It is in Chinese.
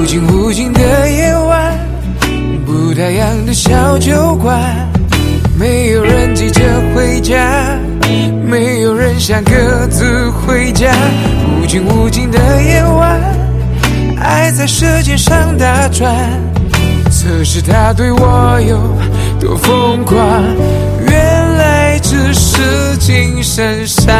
尽无尽的夜晚，不打烊的小酒馆，没有人急着回家，没有人想各自回家。无尽无尽的夜晚，爱在舌尖上打转，测试他对我有多疯狂，原来只是精神上